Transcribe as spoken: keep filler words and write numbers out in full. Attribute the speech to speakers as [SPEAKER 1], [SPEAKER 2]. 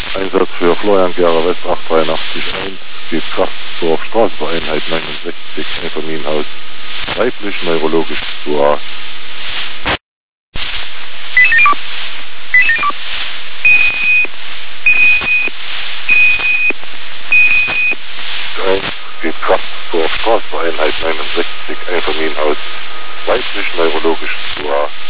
[SPEAKER 1] Einsatz für Florian Gera West acht drei eins geht Kraftsdorf, Straßeneinheit neunundsechzig, Einfamilienhaus, weiblich, neurologisch zu A. eins geht Kraftsdorf, Straßeneinheit neunundsechzig, Einfamilienhaus, weiblich, neurologisch zu A.